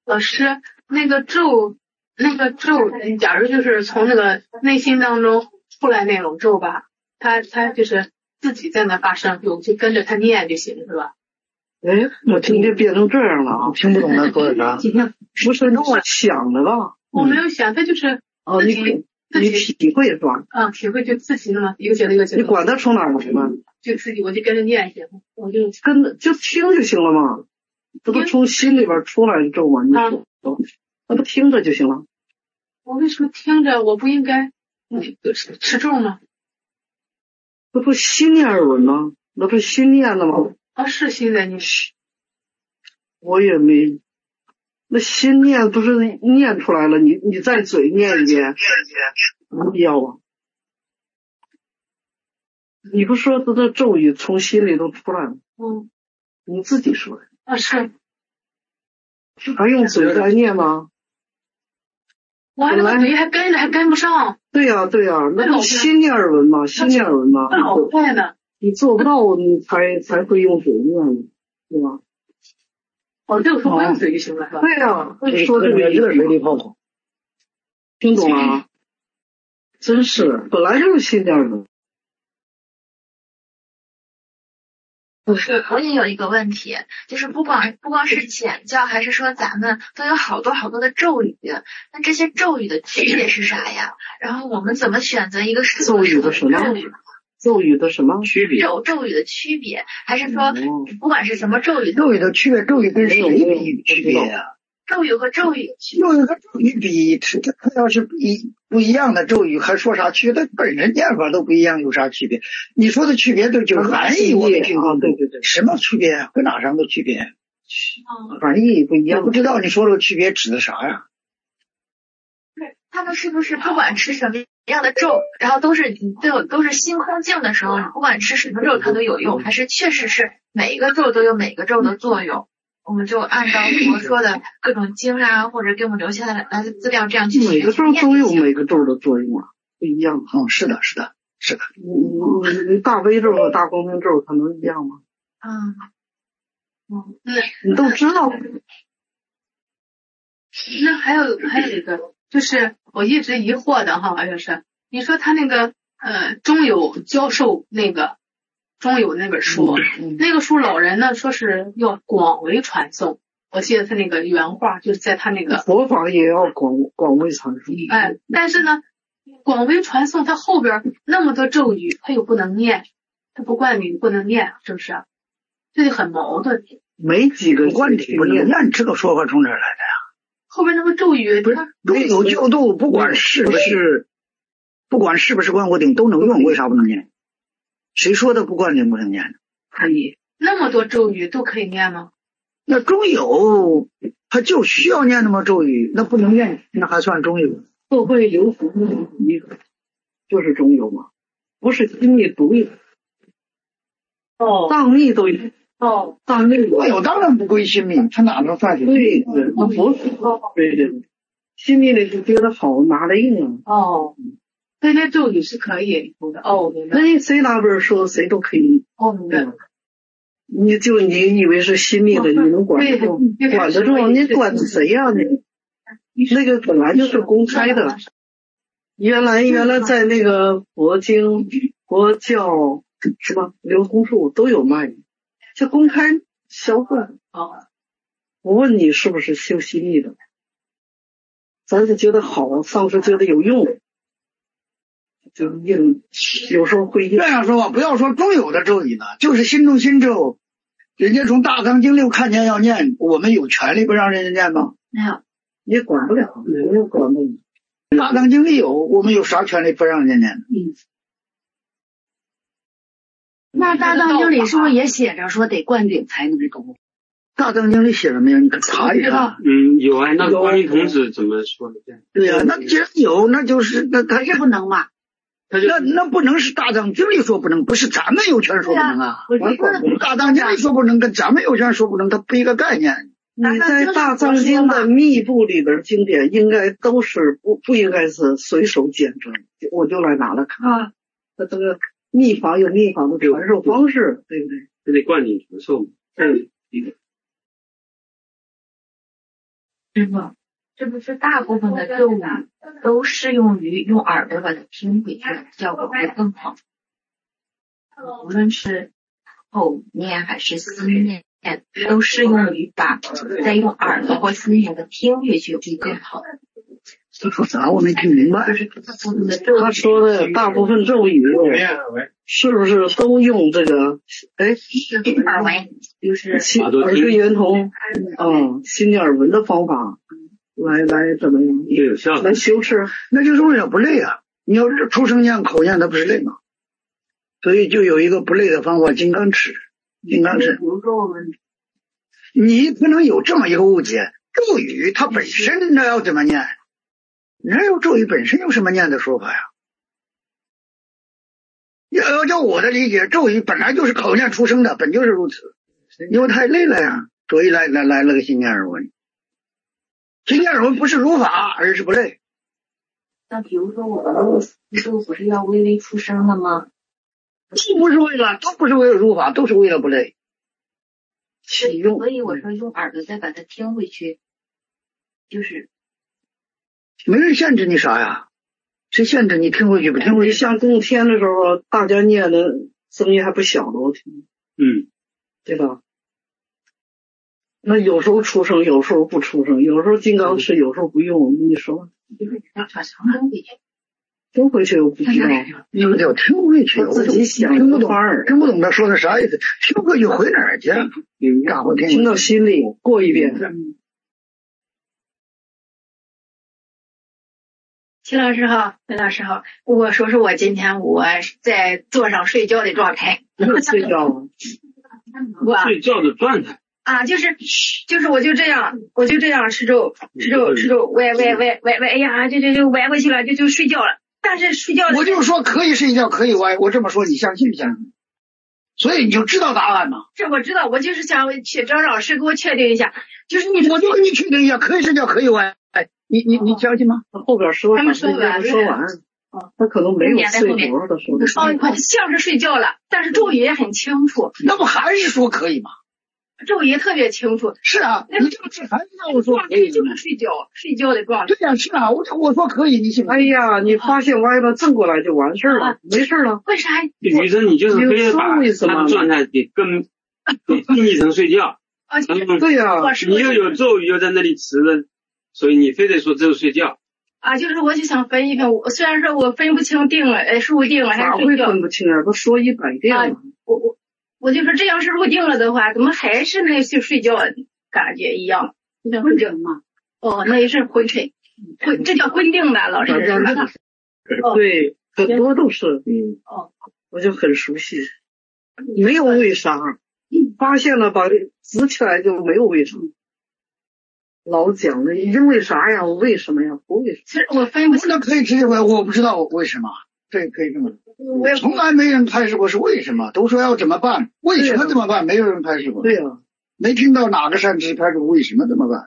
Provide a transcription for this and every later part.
老师，那个咒，假如就是从那个内心当中出来那种咒吧，它就是自己在那发生，我就跟着它念就行，是吧？ 哎，我听见变成这样了啊！ 听不懂他说的啥。 不是我想的吧？ 我没有想，它就是自己你体会是吧？ 体会就自己那么一个节奏一个节奏。 你管它从哪儿来吗？ 就自己我就跟着念行，我就就听就行了嘛。这不从心里边出来的咒吗？你说，那不听着就行了。 我为什么听着我不应该持咒吗？ 那不心念而闻吗？那不是心念的吗？ 是心在念。 我也没，那心念不是念出来了，你再嘴念一遍，没必要啊。你不说这咒语从心里都出来了？你自己说的。 是。 还用嘴来念吗？ 我还那个嘴还跟不上。 对呀，那就心念而闻嘛，心念而闻嘛。 那好快呢。 你做不到，你才会用嘴念，对吧？ 这个时候不用嘴就行了，是吧？ 对呀，说这个热水里泡澡， 听懂了？真是，本来就是心念而闻。 我也有一个问题，就是不光是显教，还是说咱们都有好多好多的咒语，那这些咒语的区别是啥呀？然后我们怎么选择一个适合咒语的什么？咒语的什么区别？ 咒语的区别，还是说不管是什么咒语， 咒语的区别，咒语跟谁比区别呀？ 咒语和咒语比，它要是不一样的咒语还说啥区别？它本身念法都不一样，有啥区别？你说的区别就是含义，我没听懂。 对， 什么区别？搁哪上的区别？ 含义不一样。 我不知道你说这个区别指的啥呀？ 他们是不是不管吃什么样的咒，然后都是心空静的时候，不管吃什么咒它都有用，还是确实是每一个咒都有每个咒的作用？我们就按照佛说的各种经啊，或者给我们留下来的资料这样去学。 每个咒都有每个咒的作用啊，不一样。 是的。 你大悲咒和大光明咒它能一样吗？你都知道。 那还有一个，就是我一直疑惑的哈，就是你说他那个中有教授中有那本书，那个书老人呢说是要广为传颂，我记得他那个原话就是在他那个佛法也要广为传颂。 但是呢，广为传颂，它后边那么多咒语，它又不能念，它不冠名不能念，是不是？这就很矛盾。 没几个冠名不能念，这个说法从哪儿来的呀？ 后边那个咒语， 中有教度，不管是不是观佛顶都能用，为啥不能念？谁说的不灌顶不能念？ 可以，那么多咒语都可以念吗？ 那中有他就需要念那么咒语，那不能念，那还算中有？ 社会流行的一个就是中有嘛，不是心密独有。藏密都有。藏密中有当然不归心密，他哪能算是？ 对，他不是。对，心密的就觉得好拿来用啊。 对，那咒语是可以用的。 那你谁拿本说谁都可以。 明白。 你以为是心密的，你能管得住？管得住？你管谁呀？那个本来就是公开的。原来在那个佛经、佛教什么流通书都有卖，就公开销售。我问你是不是修心密的？咱是觉得好，丧是觉得有用。就有时候会这样说吧，不要说中有的咒语呢，就是心中心咒，人家从大藏经六看见要念，我们有权利不让人家念吗？ 没有， 也管不了，没有管不了。 大藏经里有，我们有啥权利不让人家念呢？ 那大藏经里是不是也写着说得灌顶才能读？ 大藏经里写了没有？你可查一查。 有啊，那观音童子怎么说的？ 对呀，那既然有，那就是那他是不能嘛？ 那不能是大藏经里说不能，不是咱们有权说不能啊。大藏经里说不能，跟咱们有权说不能，它不一个概念。 你在大藏经的密部里边经典应该都是不应该是随手捡着，我就来拿来看。它这个秘法有秘法的传授方式，对不对？ 这得灌顶传授。 师傅，这不是大部分的咒语都适用于用耳朵把它听回去，效果会更好。无论是口念还是心念，都适用于再用耳朵或心念的听回去会更好。 他说啥？我没听明白。 他说的大部分咒语是不是都用这个？ 耳闻就是耳根圆通，心念耳闻的方法来怎么样？ 有效来修持， 那就是为了不累啊！你要是出声念口念，它不是累吗？所以就有一个不累的方法，金刚尺、金刚尺。 比如说我们， 你可能有这么一个误解，咒语它本身那要怎么念？哪有咒语本身有什么念的说法呀？要照我的理解，咒语本来就是口念出声的，本就是如此。因为太累了呀，所以来了个心念耳闻。心念耳闻不是如法，而是不累。 那比如说我们的咒不是要微微出声的吗？ 都不是为了如法，都是为了不累。 启用。 所以我说用耳朵再把它听回去，就是没人限制你啥呀？谁限制你听回去不听回去？ 像供天的时候，大家念的声音还不小呢，我听。对吧？那有时候出声，有时候不出声，有时候金刚尺，有时候不用。你说，听回去又不知道， 你们得听回去， 自己想， 听不懂他说的啥意思，听回去回哪儿去？干活听到心里过一遍。 齐老师好，陈老师好，我说我今天我在桌上睡觉的状态。 睡觉了？ 睡觉的状态啊，就是我就这样吃咒，歪，哎呀，就歪回去了，就睡觉了。但是睡觉我就说可以睡觉，可以歪，我这么说你相信不相信？所以你就知道答案吗？ 这我知道，我就是想去找老师给我确定一下，就是我就给你确定一下，可以睡觉，可以歪。你相信吗？ 后边说还没说完， 他可能没有睡着的说的。 像是睡觉了，但是咒语也很清楚。 那不还是说可以吗？ 咒语特别清楚。 是啊，你这个还是让我说可以， 就是睡觉的状态。 对呀，是啊，我说可以，你信吗？ 哎呀，你发现歪了正过来就完事了，没事了。 为啥？ 女生你就是可以把她的状态给定义成睡觉。 对呀， 你又有咒语又在那里持着，所以你非得说只有睡觉。 啊，就是我就想分一分，虽然说我分不清定了，是入定了还是睡觉？ 咋会分不清啊？都说100遍了。 我就说这样是入定了的话，怎么还是那去睡觉感觉一样？ 昏沉嘛。 那也是昏沉，这叫昏定的，老师。 对，很多都是。我就很熟悉，没有为啥，发现了把指起来就没有为啥。老讲的，因为啥呀？为什么呀？不为什么？ 其实我分不清。 那可以直接问，我不知道为什么，这可以这么。从来没人开示过是为什么，都说要怎么办，为什么怎么办？没有人开示过。 对呀， 没听到哪个善知识开示为什么怎么办。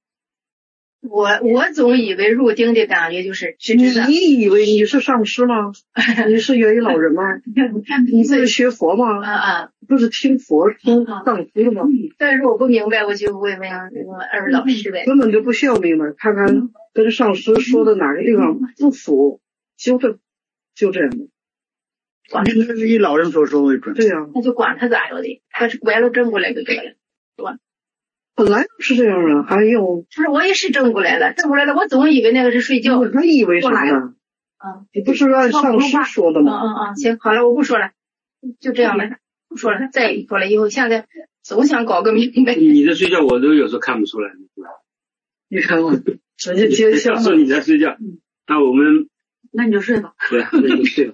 我总以为入定的感觉就是你以为你是上师吗？你是元一老人吗？你在学佛吗？不是听佛听上师的吗？ 但是我不明白，我就问二位老师呗。 根本就不需要明白，看看跟上师说的哪个地方不符，纠正，就这样的。 这是以老人所说为准。 对呀， 那就管他咋着的，他是歪了正过来就对了，是吧？ 本来是这样的，还有不是我也是正过来了，我总以为那个是睡觉。 他以为啥呢？你不是按上师说的吗？ 行，好了，我不说了，就这样了，不说了。再说了以后，现在总想搞个明白。 你在睡觉，我都有时候看不出来。 你看我，人家接下说你在睡觉，那我们那你就睡吧。 对，那就睡吧。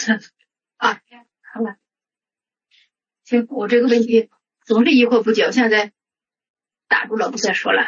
好了，行，我这个问题总是疑惑不解，现在打住了，不再说了。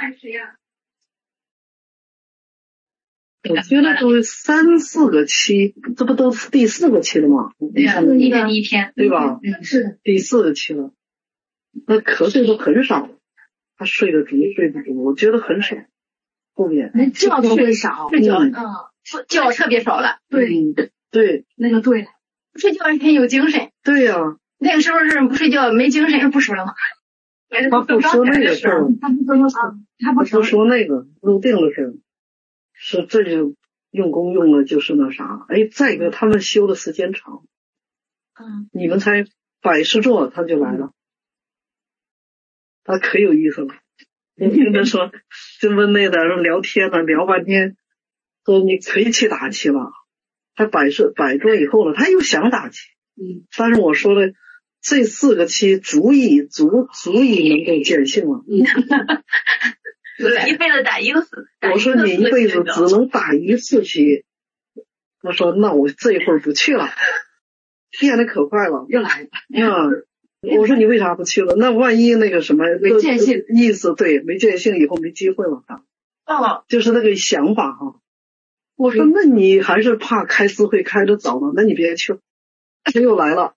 我觉得都3、4个期，这不都第4个期了吗？ 对呀，1天， 对吧？ 是的， 第4个期了。那瞌睡都很少，他睡得足，睡不足，我觉得很少。后面那觉都会少， 睡觉，觉特别少了。 对， 那就对了。 不睡觉很有精神。 对呀， 那个时候是不睡觉没精神，不说了吗？ 他不说那个事儿，他不说那个入定的事儿，是这就用功用的就是那啥。哎，再一个他们修的时间长，你们才百事座他就来了，他可有意思了。你跟他说就问那点聊天呢，聊半天，说你可以去打气了，他百座以后了，他又想打气。但是我说的这4个期足以能够见性了。 一辈子打一个死。 我说你一辈子只能打1次期。他说那我这一会儿不去了，变得可快了， 又来了。 我说你为啥不去了？那万一那个什么没见性意思，对，没见性以后没机会了。就是那个想法哈。我说那你还是怕开智慧开得早了，那你别去了。他又来了。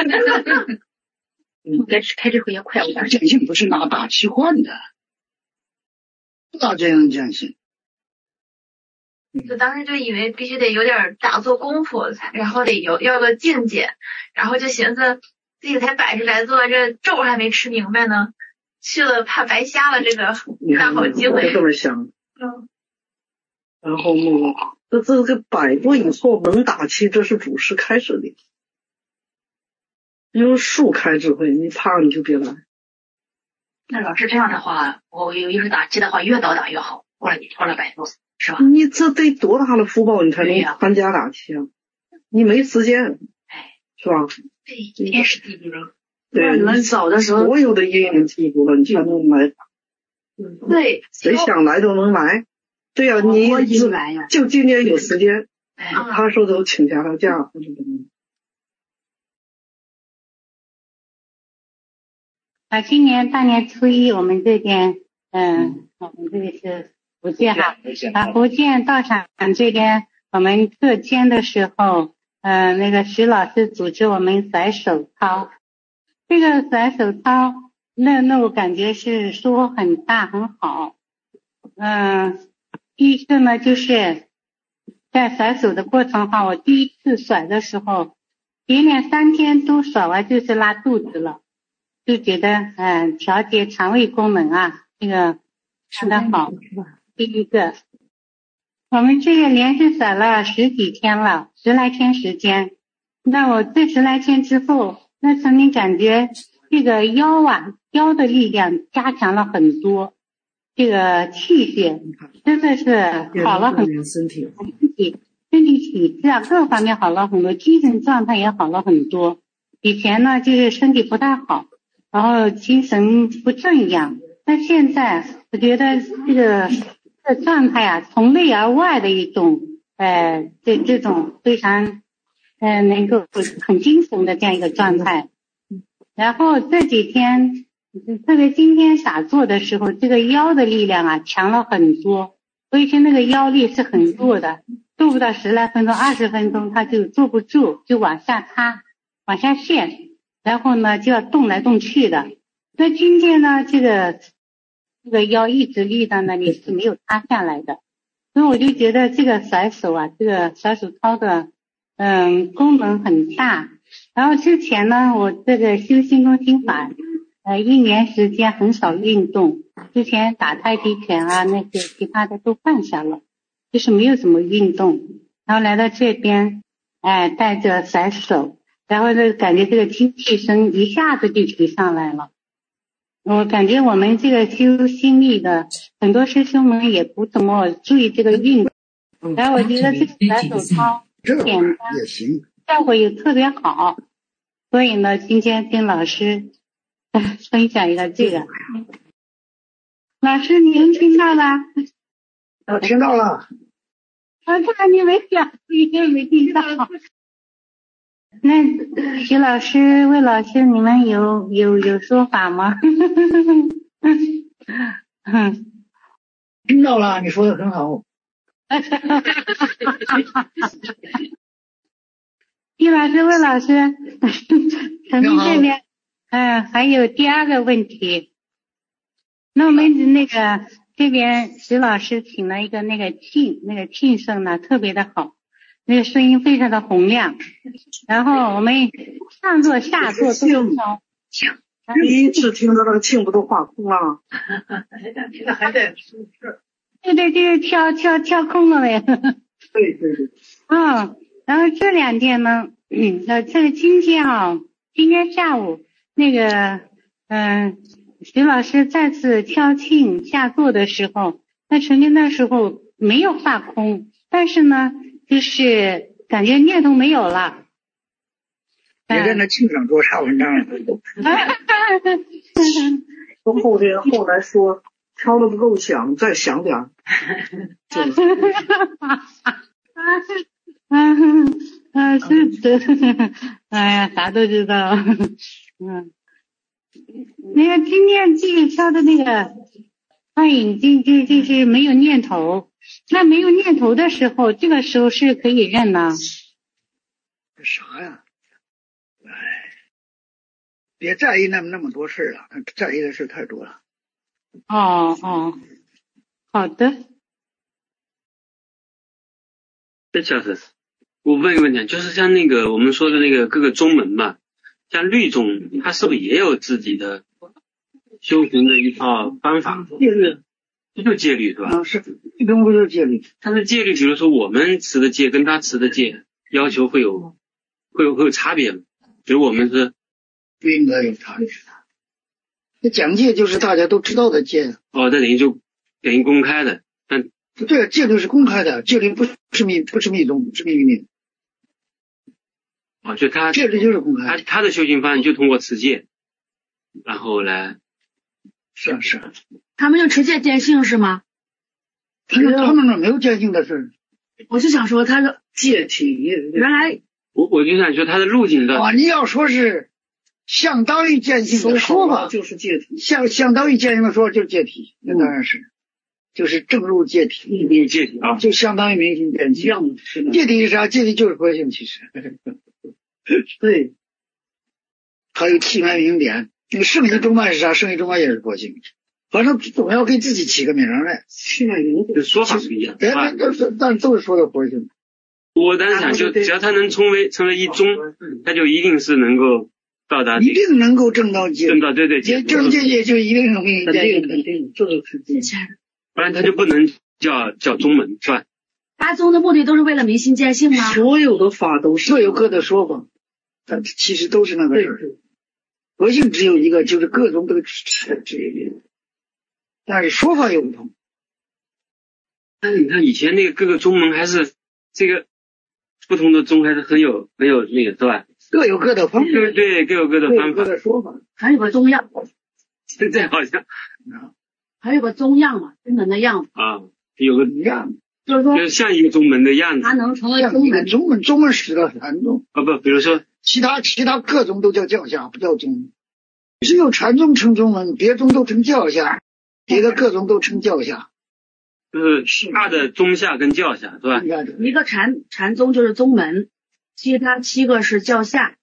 开智慧也快。 见性不是拿打气换的，不拿这样见性。 就当时就以为必须得有点打坐功夫，然后得要个境界，然后就寻思自己才100来座，这咒还没吃明白呢，去了怕白瞎了这个大好机会。 就这么想。然后这个100座以后能打气，这是祖师开始的。因为树开智慧，你怕你就别来。 那老师这样的话，我有一是打气的话，越早打越好。过了100座，是吧？ 你这得多大的福报，你才能参加打气啊？你没时间，是吧？ 对，天时地利人和。 对， 你早的时候， 所有的因缘记住了，你才能来。 对， 谁想来都能来。对呀，你就今年有时间，他说都请假了假， 今年大年初一，我们这边，我们这个是福建哈，福建道场这边，我们课间的时候，那个徐老师组织我们甩手操，这个甩手操，那我感觉是收获很大，很好。第一个呢，就是在甩手的过程哈，我第一次甩的时候，连3天都甩完就是拉肚子了。就觉得调节肠胃功能啊，这个看得好。第一个，我们这个连续甩了10几天了，10来天时间。那我这10来天之后，那曾经感觉这个腰的力量加强了很多，这个气血真的是好了很多，身体体质啊各方面好了很多，精神状态也好了很多。以前呢就是身体不太好，然后精神不正养，那现在我觉得这个状态啊，从内而外的一种这种非常能够很精神的这样一个状态。然后这几天特别今天打坐的时候，这个腰的力量啊强了很多。我以前那个腰力是很弱的，做不到10来分钟20分钟他就坐不住，就往下塌往下陷，然后呢就要动来动去的。那今天呢这个腰一直立到那里是没有塌下来的，所以我就觉得这个甩手啊，这个甩手操的功能很大。然后之前呢我这个修心功心法1年时间很少运动，之前打太极拳啊那些其他的都放下了，就是没有什么运动。然后来到这边带着甩手，然后呢感觉这个精气神一下子就提上来了。我感觉我们这个修心力的很多师兄们也不怎么注意这个运动，然后我觉得这个甩手操简单，效果也特别好，所以呢今天跟老师分享一个这个。老师您听到了？ 我听到了。 我看你没讲，你也没听到。那徐老师、魏老师，你们有说法吗？ 听到了，你说的很好。 徐老师、魏老师，咱们这边还有第2个问题。那我们那个这边徐老师请了一个那个庆声呢特别的好，那个声音非常的洪亮，然后我们上座下座都第一次听到那个磬不都化空了？ 那还在对，跳空了呗。 对。 然后这2天呢，这今天下午那个徐老师再次挑磬下座的时候，那曾经那时候没有化空，但是呢，就是感觉念头没有了。 别在那磬上做啥文章了。 后来说敲的不够响，再响点。 是的，哎呀，啥都知道。那个今天这个敲的那个幻影就是没有念头，那没有念头的时候，这个时候是可以认呢。 啥呀？别在意那么多事了，在意的事太多了。 好的。 这小子，我问一个问题，就是像那个我们说的那个各个宗门嘛，像律宗，它是不是也有自己的修行的一套方法？ 戒律， 这就戒律是吧？ 是，律宗不就是戒律？ 但是戒律，比如说我们持的戒跟他持的戒要求会有差别吗？比如我们是不应该有差别。这讲戒就是大家都知道的戒。 这等于公开的，但对，戒律是公开的，戒律不是密宗，是秘密。 就他戒律就是公开。 他的修行方案就通过持戒，然后来。 是。 他们就持戒见性是吗？ 他们那没有见性的事。 我就想说他的戒体原来。 我就想说他的路径的。 你要说是相当于见性的说法， 就是戒体； 相当于见性的说法就是戒体，那当然是，就是正入戒体。 戒体啊， 就相当于明心见性。戒体是啥？戒体就是佛性，其实。 对。 还有气脉明点，那个圣意中脉是啥？圣意中脉也是佛性。反正总要给自己起个名来。 气脉明点说法不一样， 但都是说的佛性。 我当时想，就只要他能成为一宗，他就一定是能够到达， 一定能够证到戒， 对， 证戒界就一定能明心见性， 肯定，这个肯定。 不然他就不能叫宗门，是吧？ 八宗的目的都是为了明心见性吗？ 所有的法都是各有各的说法，但其实都是那个事儿。佛性只有一个，就是各宗都是这一，但是说法又不同。 那你看以前那个各个宗门还是这个不同的宗还是很有那个是吧？ 各有各的方法， 对，各有各的方法， 各的说法。 还有个宗样， 对，好像还有个宗样嘛，宗门的样子啊，有个样， 就是说就像一个宗门的样子， 它能成为宗门。 宗门使到禅宗不，比如说其他各宗都叫教下，不叫宗门。只有禅宗称宗门，别宗都称教下，别的各宗都称教下。 就是大的宗下跟教下，是吧？ 一个禅宗就是宗门，其他7个是教下。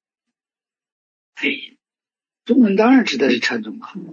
宗门当然指的是禅宗啊。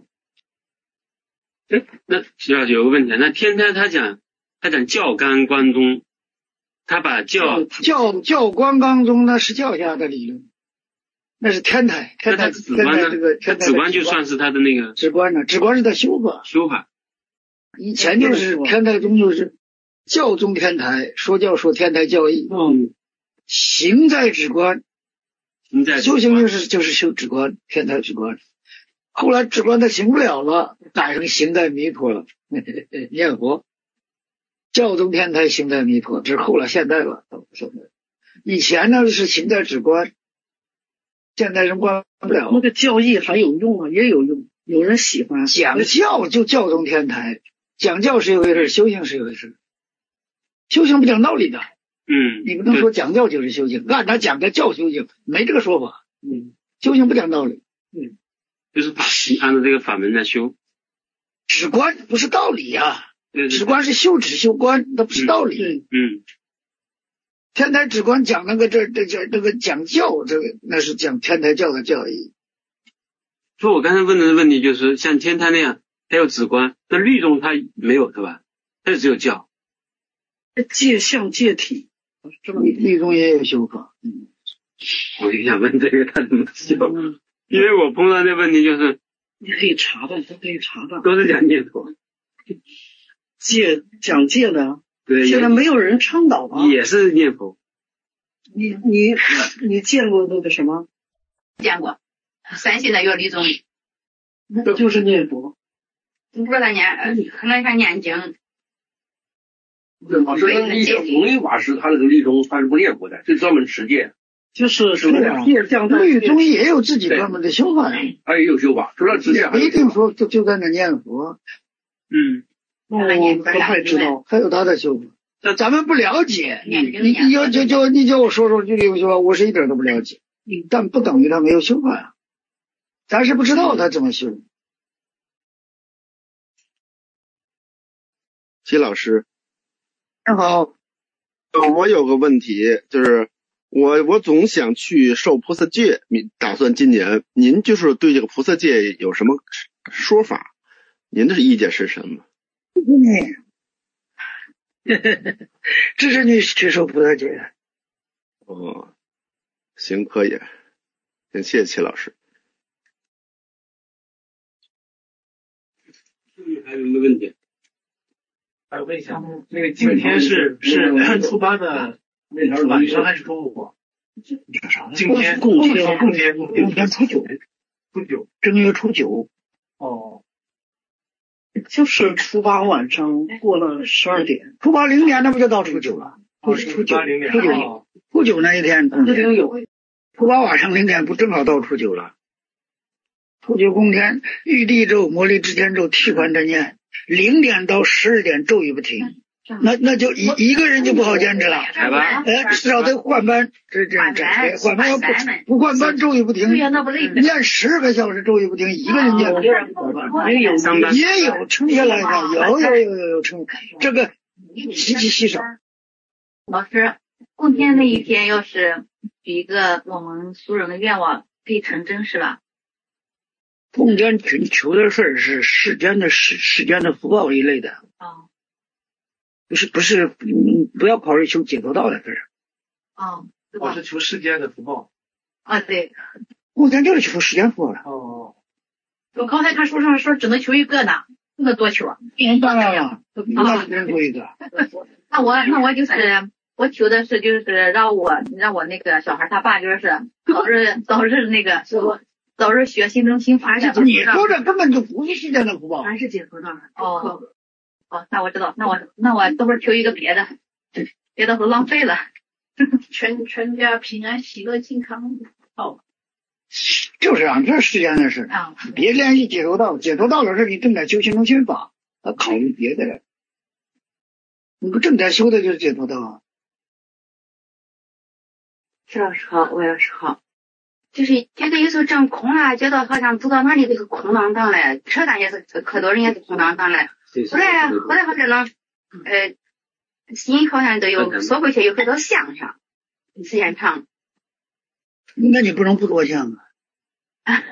那徐老师有个问题，那天台他讲教纲观宗，他把教官纲宗那是教下的理论，那是天台止观呢？止观就算是他的那个止观呢？止观是他修法。以前就是天台宗就是教宗天台，说教说天台教义。行在止观，修行就是修止观，天台止观。后来止观他行不了了，改成行在弥陀了。念佛，教宗天台行在弥陀，这是后来现代了。以前呢是行在止观，现代人观不了。 那个教义还有用啊，也有用，有人喜欢。 讲教就教宗天台，讲教是一回事，修行是一回事。修行不讲道理的。你不能说讲教就是修行，按他讲的教修行，没这个说法。修行不讲道理。 就是按照这个法门来修。 止观不是道理啊，止观是修止修观，那不是道理。天台止观讲那个这个讲教，这个那是讲天台教的教义。 说我刚才问的问题就是像天台那样，它有止观，那律宗它没有是吧？它就只有教。 戒相戒体， 律宗也有修法。 我就想问这个他怎么修？ 因为我碰到的问题就是， 你可以查的，都可以查的， 都是讲念佛， 讲戒的， 对， 现在没有人倡导啊， 也是念佛。 你见过那个什么？ 见过，山西的有李宗义， 就是念佛。 不知道他可能他念经。 老师，那立宗弘一法师他那个立宗他是不念佛的，是专门持戒。 就是律宗也有自己专门的修法呀， 他也有修法，除了持戒， 不一定说就在那念佛。 我不太知道， 还有他的修法，咱们不了解。你叫我说具体修法，我是一点都不了解。但不等于他没有修法呀，咱是不知道他怎么修。 齐老师， 你好， 我有个问题，就是我总想去受菩萨戒，打算今年，您就是对这个菩萨戒有什么说法？您的意见是什么？ 支持你去受菩萨戒。 哦，行，可以，谢谢齐老师。 还有什么问题？ 我问一下，那个今天是初八的晚上还是中午？今天共天初九， 正月初九。 哦，就是初八晚上过了12点， 初八0点那不就到初九了？就是初九那一天共天有。初八晚上0点不正好到初九了？初九共天，玉帝咒、摩利支天咒、替换真念，0点到12点咒语不停，那就一个人就不好坚持了。至少得换班，换班要不换班咒语不停，念10个小时咒语不停，一个人念也有撑下来的，有撑，这个极其稀少。 老师，共天那一天要是许一个我们俗人的愿望可以成真是吧？ 共天求的事是世间的福报一类的。不是，不要考虑求解脱道的事。 我是求世间的福报。 对。 共天就是求世间福报了。 我刚才看书上说只能求一个呢，不能多求。 当然了，那只能求一个。 那我就是我求的是就是让我那个小孩他爸就是早日那个早日学心中心法。 你说的根本就不是世间的福报， 还是解脱道。那我知道，那我等会儿求一个别的都浪费了。 全家平安喜乐健康。 就是这是世间的事，别联系解脱道。解脱道的事你正在修心中心法，考虑别的了。你不正在修的就是解脱道。 是老师好，我也是好。就是觉得有时候真空了，觉得好像走到哪里都是空荡荡的，车站也是可多人也是空荡荡的。后来好像能心好像都有缩回去，有很多想上时间长。 那你不能不多想啊。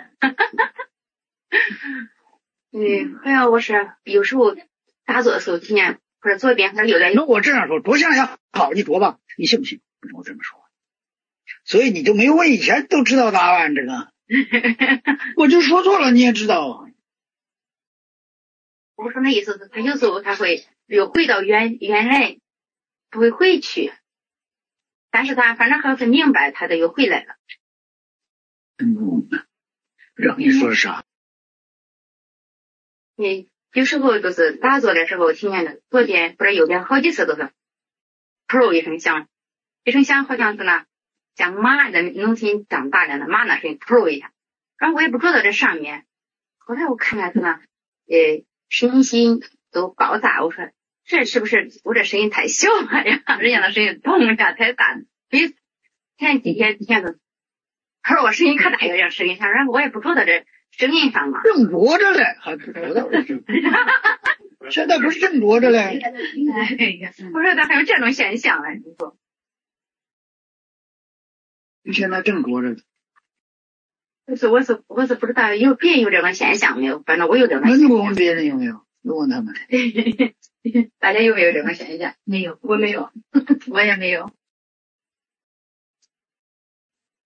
好像我是有时候打坐的时候体验或者左边或者右边。 那我这样说，多想想好，你多吧，你信不信？我这么说。所以你就没有问以前都知道答案这个。我就说错了，你也知道。 我说那意思是他有时候他会又回到原来，不会回去，但是他反正还是明白他的又回来了。 让你说啥？ 有时候都是打坐的时候听见的，左边或者右边好几次都是噗一声响，好像是呢像马的农村长大的马那声音噗一下，然后我也不知道这上面，后来我看看是呢身心都爆炸，我说这是不是我这声音太小了呀？人家的声音咚一下太大，比前几天的可是我声音可大有点声音上，然后我也不知道这声音上嘛正着着嘞，还不知道现在不是正着着嘞。 我说咋还有这种现象嘞？你说现在正着着。 我是不知道别人有这种现象没有，反正我有这种。 那你问别人有没有？你问他们。 大家有没有这种现象？ 没有，我没有， 我也没有。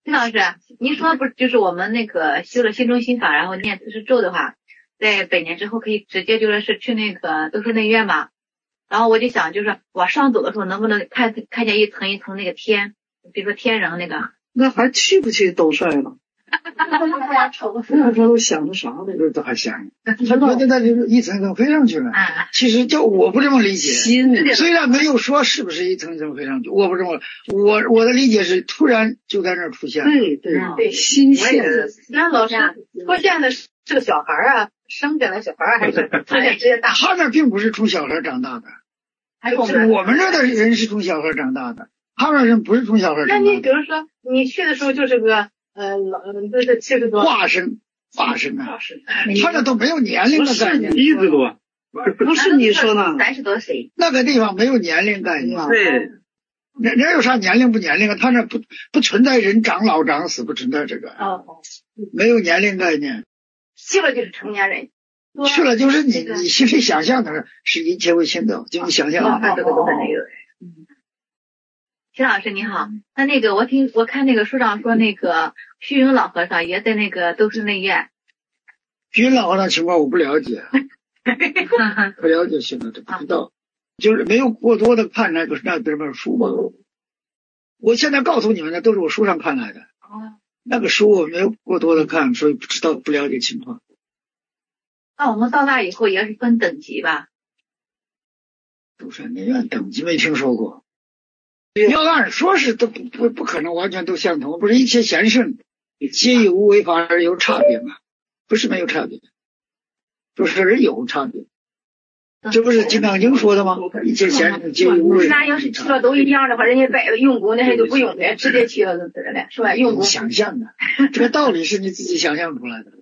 金老师，您说不是就是我们那个修了心中心法，然后念四十咒的话，在100年之后可以直接就是去那个都市内院嘛？然后我就想，就是往上走的时候，能不能看见一层一层那个天，比如说天人那个？ 那还去不去兜率了？那时候想的啥呢？ 这还想，他觉得就是一层层飞上去了。其实就我不这么理解，虽然没有说是不是一层层飞上去，我不这么，我的理解是突然就在那儿出现。 对，新现。 那老师出现的是个小孩啊，生下来小孩还是出现直接大？ 他那并不是从小孩长大的，我们这的人是从小孩长大的，他那人不是从小孩长大的。 那你比如说你去的时候就是个。这70多化身啊，他那都没有年龄的概念 ，100多， 不是你说的 ，30多岁， 那个地方没有年龄概念， 对， 人有啥年龄不年龄啊？他那不存在人长老长死，不存在这个，没有年龄概念， 去了就是成年人， 去了就是你心里想象的是一切为心造，就你想象的， 这个都在那个。徐老师你好，那个我看那个书上说那个虚云老和尚也在那个都市内院。 虚云老和尚情况我不了解，不了解现在这不知道，就是没有过多的看那本书吧。我现在告诉你们的都是我书上看来的，那个书我没有过多的看，所以不知道不了解情况。 那我们到那以后也是分等级吧？ 都市内院等级没听说过。要按说是都不可能完全都相同，不是一切贤圣皆以无为法而有差别吗？不是没有差别，就是有差别。这不是《金刚经》说的吗？一切贤圣皆以无为。 那要是去了都一样的话，人家摆了用功，那还就不用了，直接去了就得了，是吧？用功想象的，这个道理是你自己想象出来的。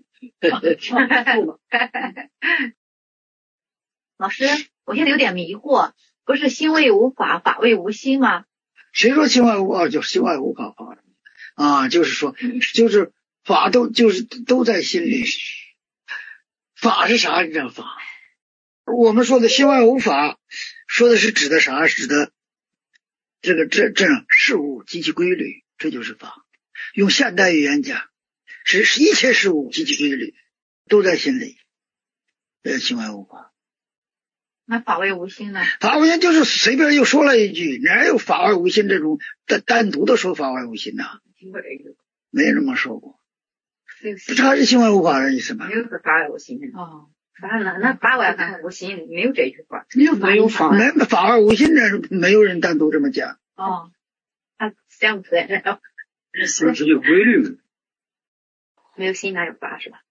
老师，我现在有点迷惑，不是心为无法，法为无心吗？ 谁说心外无法？就心外无法啊，就是说，就是法都在心里。法是啥？你知道法？我们说的心外无法，说的是指的啥？指的这事物及其规律，这就是法。用现代语言讲，是一切事物及其规律都在心里，心外无法。 那法为无心呢？ 法无心就是随便又说了一句，哪有法外无心这种单独的说法外无心呐？没这么说过。这还是心外无法的意思吗？ 没有法外无心哦，那法外无心没有这句话， 没有法外无心这没有人单独这么讲。 哦，他想不出来， 这就规律嘛。 没有心哪有法是吧？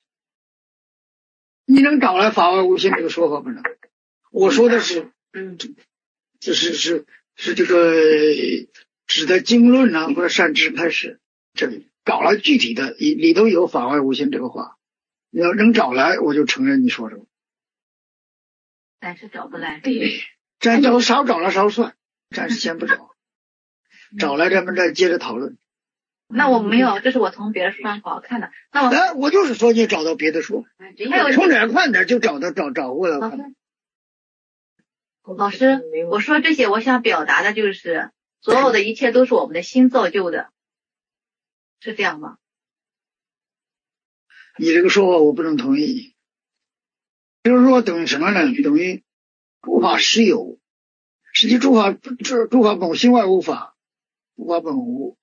你能找来法外无心这个说法不能？我说的是，是这个指的经论啊，或者善知开示，这里找来具体的里头有法外无心这个话，你要能找来，我就承认你说这个。 暂时找不来， 咱少找了少算，暂时先不找，找来咱们再接着讨论。 那我没有，这是我从别的书上好看的。那我就是说你找到别的书，从哪儿看哪儿就找过来看。 老师，我说这些，我想表达的就是所有的一切都是我们的心造就的，是这样吗？ 你这个说法我不能同意。就是说等于什么呢？等于诸法实有，实际诸法本心外无法，诸法本无。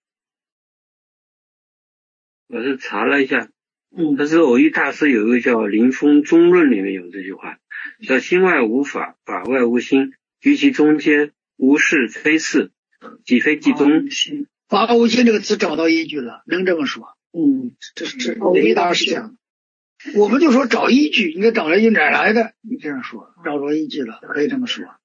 我是查了一下，但是偶遇大师有一个叫《临风中论》里面有这句话，叫心外无法，法外无心，于其中间无是非是，即非即中。 法外无心这个词找到依据了，能这么说。这偶遇大师讲，我们就说找依据，应该找来依哪来的？你这样说，找着依据了，可以这么说。